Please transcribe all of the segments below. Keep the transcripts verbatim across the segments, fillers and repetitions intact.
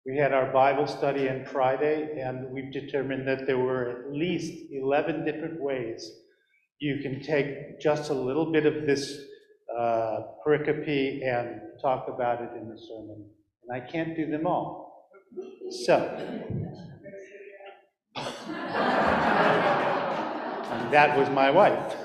We had our Bible study on Friday, and we've determined that there were at least eleven different ways you can take just a little bit of this uh, pericope and talk about it in the sermon. And I can't do them all. So, and that was my wife.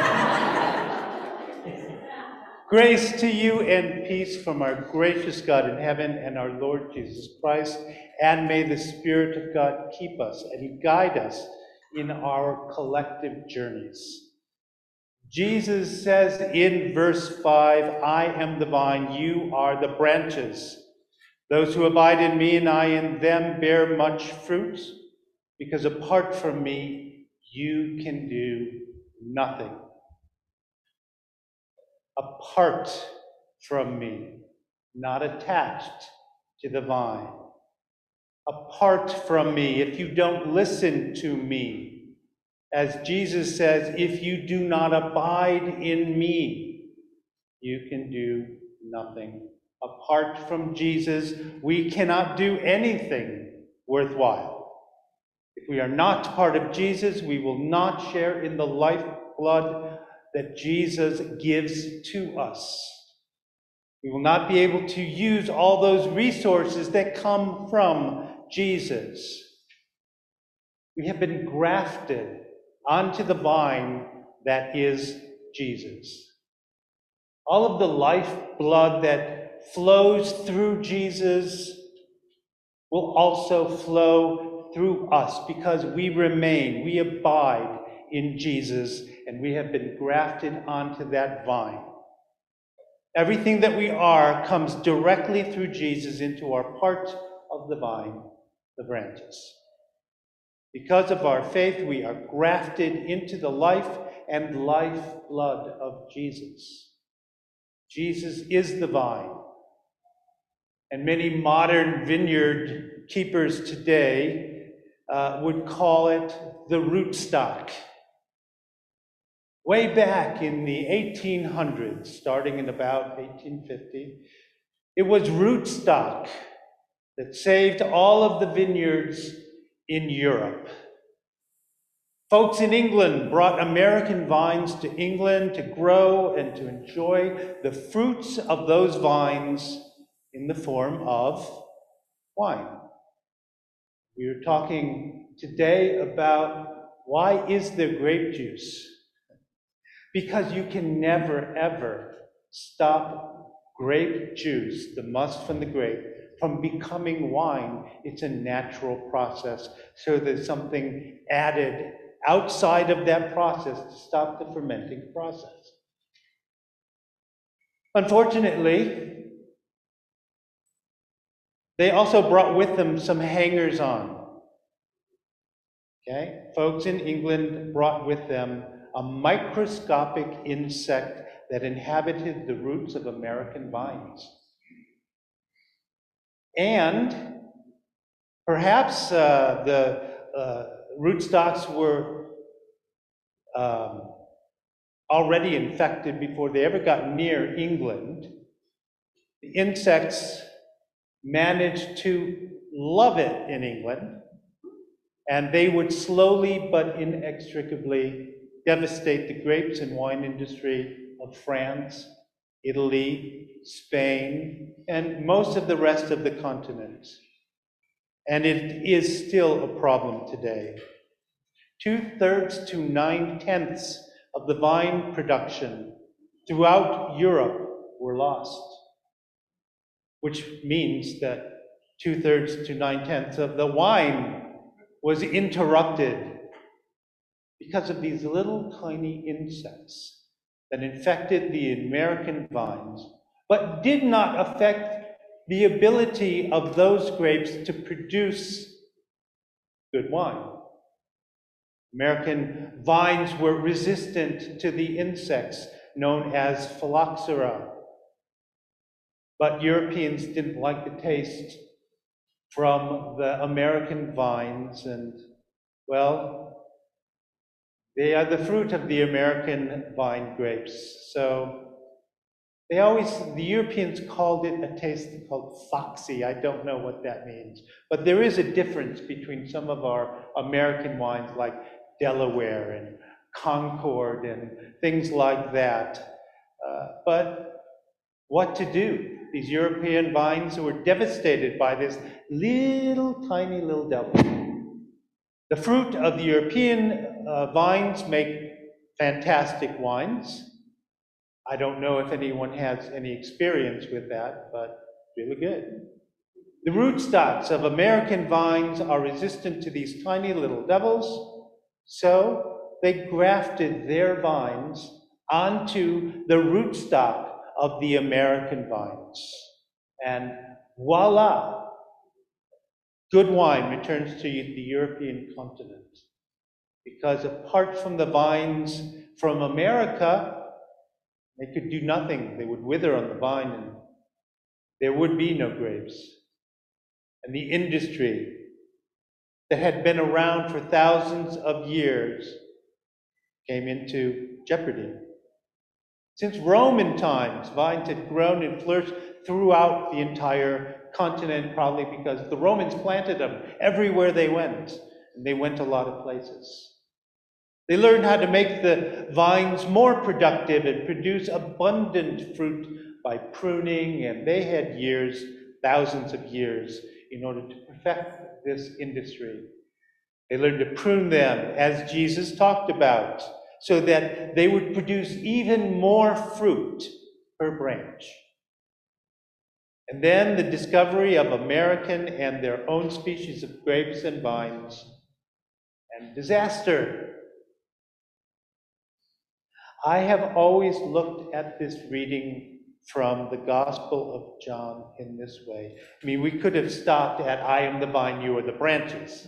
Grace to you and peace from our gracious God in heaven and our Lord Jesus Christ, and may the Spirit of God keep us and guide us in our collective journeys. Jesus says in verse five, I am the vine, you are the branches. Those who abide in me and I in them bear much fruit, because apart from me, you can do nothing. Apart from me, not attached to the vine. Apart from me, if you don't listen to me, as Jesus says, if you do not abide in me, you can do nothing. Apart from Jesus, we cannot do anything worthwhile. If we are not part of Jesus, we will not share in the lifeblood that Jesus gives to us. We will not be able to use all those resources that come from Jesus. We have been grafted onto the vine that is Jesus. All of the lifeblood that flows through Jesus will also flow through us because we remain, we abide in Jesus, and we have been grafted onto that vine. Everything that we are comes directly through Jesus into our part of the vine, the branches. Because of our faith, we are grafted into the life and lifeblood of Jesus. Jesus is the vine. And many modern vineyard keepers today uh, would call it the rootstock. Way back in the eighteen hundreds, starting in about eighteen fifty, it was rootstock that saved all of the vineyards in Europe. Folks in England brought American vines to England to grow and to enjoy the fruits of those vines in the form of wine. We are talking today about why is there grape juice? Because you can never, ever stop grape juice, the must from the grape, from becoming wine. It's a natural process. So there's something added outside of that process to stop the fermenting process. Unfortunately, they also brought with them some hangers-on. Okay? Folks in England brought with them a microscopic insect that inhabited the roots of American vines. And perhaps uh, the uh, rootstocks were um, already infected before they ever got near England. The insects managed to love it in England, and they would slowly but inextricably devastate the grapes and wine industry of France, Italy, Spain, and most of the rest of the continent. And it is still a problem today. Two-thirds to nine-tenths of the vine production throughout Europe were lost, which means that two-thirds to nine-tenths of the wine was interrupted because of these little tiny insects that infected the American vines, but did not affect the ability of those grapes to produce good wine. American vines were resistant to the insects known as phylloxera, but Europeans didn't like the taste from the American vines, and, well, they are the fruit of the American vine grapes. So They always, the Europeans called it a taste called foxy. I don't know what that means. But there is a difference between some of our American wines like Delaware and Concord and things like that. Uh, but what to do? These European vines were devastated by this little tiny little devil. The fruit of the European uh, vines make fantastic wines. I don't know if anyone has any experience with that, but really good. The rootstocks of American vines are resistant to these tiny little devils, so they grafted their vines onto the rootstock of the American vines. And voila, good wine returns to the European continent. Because apart from the vines from America, they could do nothing. They would wither on the vine and there would be no grapes. And the industry that had been around for thousands of years came into jeopardy. Since Roman times, vines had grown and flourished throughout the entire continent, probably because the Romans planted them everywhere they went, and they went a lot of places. They learned how to make the vines more productive and produce abundant fruit by pruning, and they had years, thousands of years, in order to perfect this industry. They learned to prune them, as Jesus talked about, so that they would produce even more fruit per branch. And then the discovery of American and their own species of grapes and vines, and disaster. I have always looked at this reading from the Gospel of John in this way. I mean, we could have stopped at, I am the vine, you are the branches.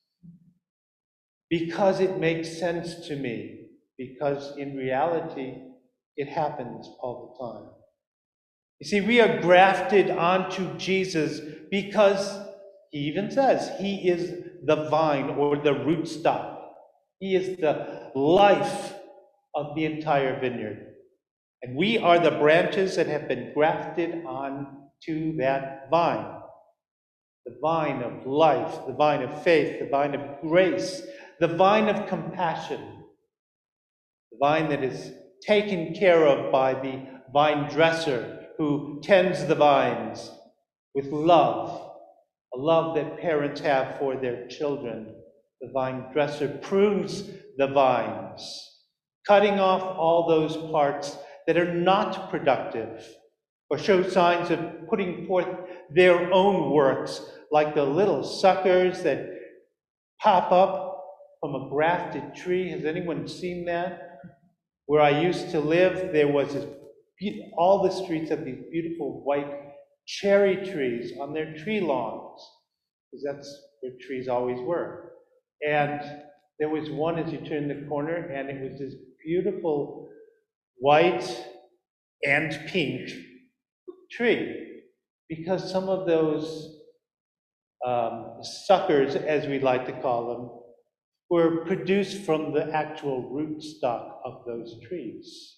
Because it makes sense to me. Because in reality, it happens all the time. You see, we are grafted onto Jesus because he even says he is the vine or the rootstock. He is the life of the entire vineyard. And we are the branches that have been grafted onto that vine. The vine of life, the vine of faith, the vine of grace, the vine of compassion. The vine that is taken care of by the vine dresser who tends the vines with love, a love that parents have for their children. The vine dresser prunes the vines, cutting off all those parts that are not productive or show signs of putting forth their own works, like the little suckers that pop up from a grafted tree. Has anyone seen that? Where I used to live, there was this, all the streets have these beautiful white cherry trees on their tree lawns, because that's where trees always were. And there was one as you turn the corner, and it was this beautiful white and pink tree, because some of those um, suckers, as we like to call them, were produced from the actual rootstock of those trees.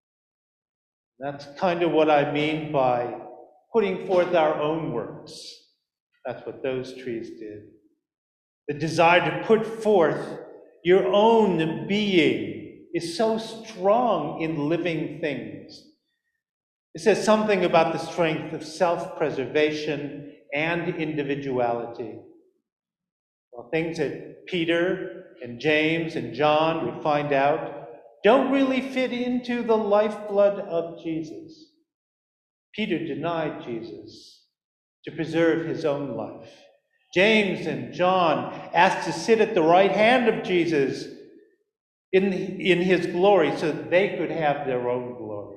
That's kind of what I mean by putting forth our own works. That's what those trees did. The desire to put forth your own being is so strong in living things. It says something about the strength of self-preservation and individuality. Well, things that Peter and James and John, we find out, don't really fit into the lifeblood of Jesus. Peter denied Jesus to preserve his own life. James and John asked to sit at the right hand of Jesus in, in his glory so that they could have their own glory.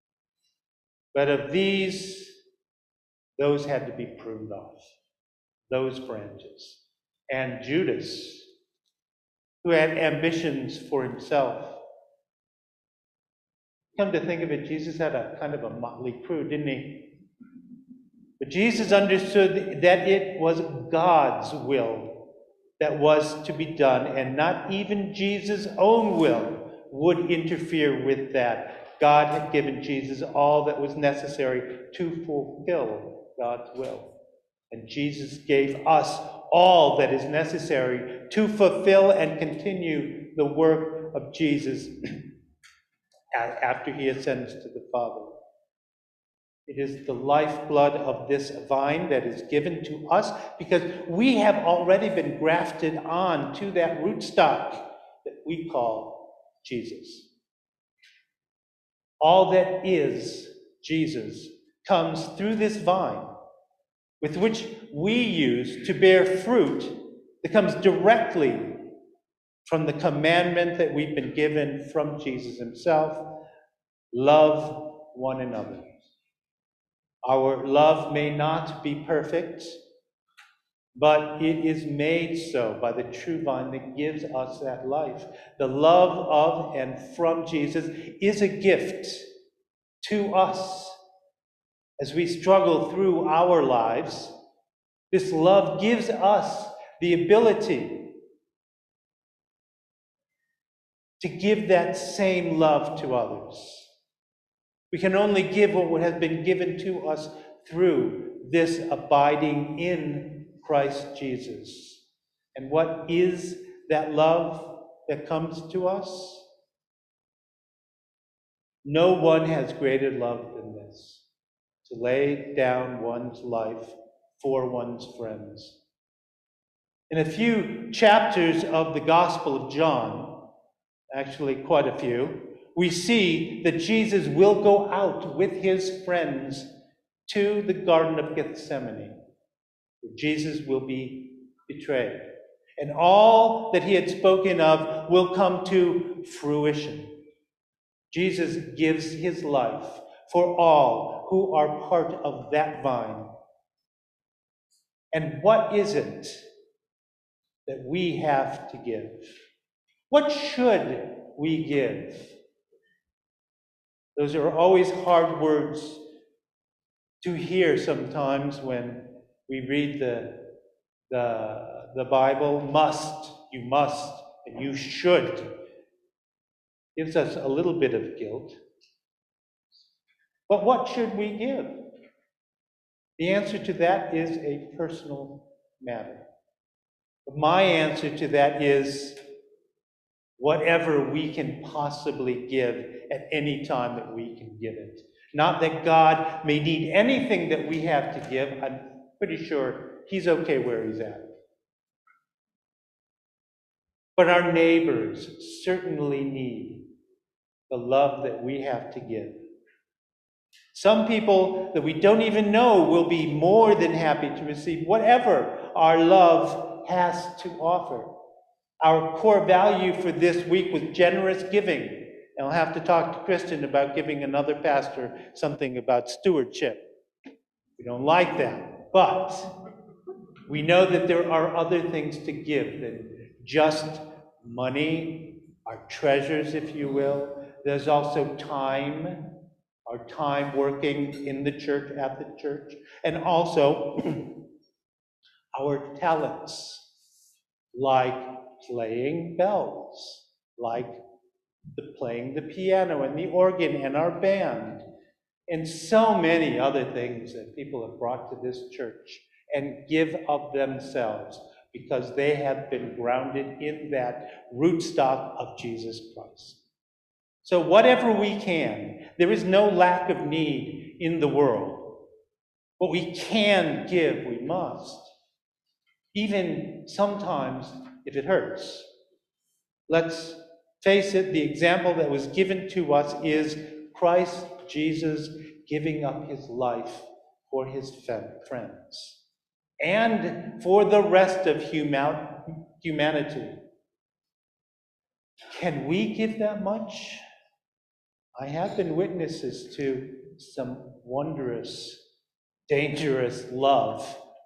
But of these, those had to be pruned off, those branches. And Judas, who had ambitions for himself. Come to think of it, Jesus had a kind of a motley crew, didn't he? But Jesus understood that it was God's will that was to be done, and not even Jesus' own will would interfere with that. God had given Jesus all that was necessary to fulfill God's will. And Jesus gave us all that is necessary to fulfill and continue the work of Jesus after he ascends to the Father. It is the lifeblood of this vine that is given to us because we have already been grafted on to that rootstock that we call Jesus. All that is Jesus comes through this vine, with which we use to bear fruit that comes directly from the commandment that we've been given from Jesus himself: love one another. Our love may not be perfect, but it is made so by the true vine that gives us that life. The love of and from Jesus is a gift to us as we struggle through our lives. This love gives us the ability to give that same love to others. We can only give what has been given to us through this abiding in Christ Jesus. And what is that love that comes to us? No one has greater love than this, to lay down one's life for one's friends. In a few chapters of the Gospel of John, actually quite a few, we see that Jesus will go out with his friends to the Garden of Gethsemane, where Jesus will be betrayed. And all that he had spoken of will come to fruition. Jesus gives his life for all who are part of that vine. And what is it that we have to give? What should we give? Those are always hard words to hear sometimes when we read the, the, the Bible. Must, you must, and you should. Gives us a little bit of guilt. But what should we give? The answer to that is a personal matter. My answer to that is whatever we can possibly give at any time that we can give it. Not that God may need anything that we have to give. I'm pretty sure he's okay where he's at. But our neighbors certainly need the love that we have to give. Some people that we don't even know will be more than happy to receive whatever our love has to offer. Our core value for this week was generous giving. And I'll have to talk to Kristen about giving another pastor something about stewardship. We don't like that. But we know that there are other things to give than just money, our treasures, if you will. There's also time, our time working in the church, at the church, and also our talents, like playing bells, like the playing the piano and the organ and our band, and so many other things that people have brought to this church and give of themselves because they have been grounded in that rootstock of Jesus Christ. So whatever we can, there is no lack of need in the world. What we can give, we must. Even sometimes if it hurts. Let's face it, the example that was given to us is Christ Jesus giving up his life for his friends and for the rest of humanity. Can we give that much? I have been witnesses to some wondrous, dangerous love.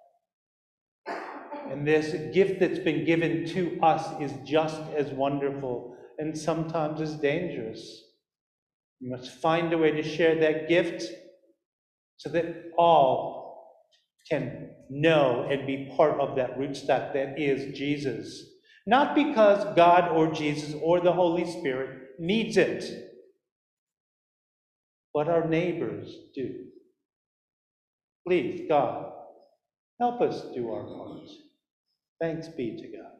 And this gift that's been given to us is just as wonderful and sometimes as dangerous. We must find a way to share that gift so that all can know and be part of that rootstock that is Jesus. Not because God or Jesus or the Holy Spirit needs it, what our neighbors do. Please, God, help us do our part. Thanks be to God.